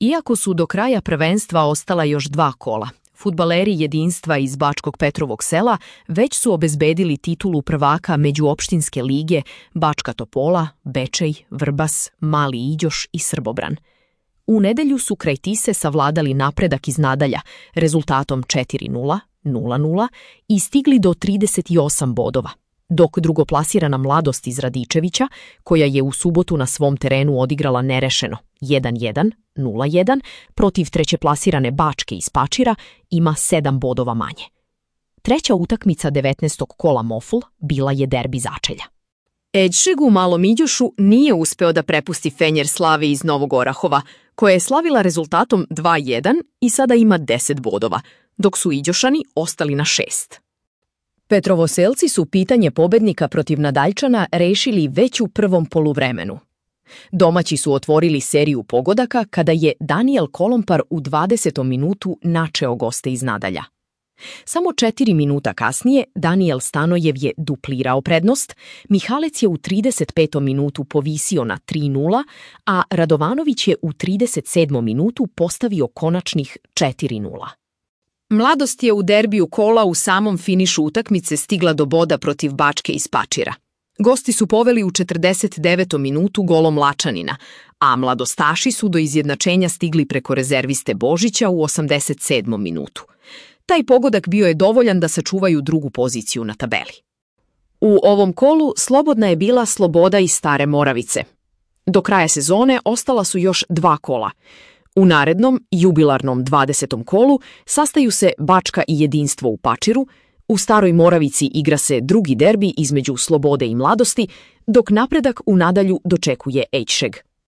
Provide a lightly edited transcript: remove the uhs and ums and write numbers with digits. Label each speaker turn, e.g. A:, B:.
A: Iako su do kraja prvenstva ostala još 2 kola, fudbaleri Jedinstva iz Bačkog Petrovog Sela već su obezbedili titulu prvaka Međuopštinske lige Bačka Topola, Bečej, Vrbas, Mali Iđoš i Srbobran. U nedelju su kraj Tise savladali napredak iz Nadalja rezultatom 4:0, 0:0 i stigli do 38 bodova, dok drugoplasirana Mladost iz Radičevića, koja je u subotu na svom terenu odigrala nerešeno 1:1, 0:1 protiv trećeplasirane Bačke iz Pačira, ima 7 bodova manje. Treća utakmica 19. kola Moful bila je derbi Začelja. Ejšeg u Malom Iđošu nije uspeo da prepusti Fenjer Slavi iz Novog Orahova, koja je slavila rezultatom 2:1 i sada ima 10 bodova, dok su Iđošani ostali na 6. Petrovoselci su pitanje pobednika protiv Nadaljčana rešili već u prvom poluvremenu. Domaći su otvorili seriju pogodaka kada je Daniel Kolompar u 20. minutu načeo goste iz Nadalja. Samo 4 minuta kasnije Daniel Stanojev je duplirao prednost, Mihalec je u 35. minutu povisio na 3:0, a Radovanović je u 37. minutu postavio konačnih 4:0. Mladost je u derbiju kola u samom finišu utakmice stigla do boda protiv Bačke iz Pačira. Gosti su poveli u 49. minutu golom Lačanina, a mladostaši su do izjednačenja stigli preko rezerviste Božića u 87. minutu. Taj pogodak bio je dovoljan da sačuvaju drugu poziciju na tabeli. U ovom kolu slobodna je bila Sloboda iz Stare Moravice. Do kraja sezone ostala su još 2 kola. U narednom, jubilarnom 20. kolu sastaju se Bačka i Jedinstvo u Pačiru, u Staroj Moravici igra se drugi derbi između Slobode i Mladosti, dok napredak u Nadalju dočekuje Ejšeg.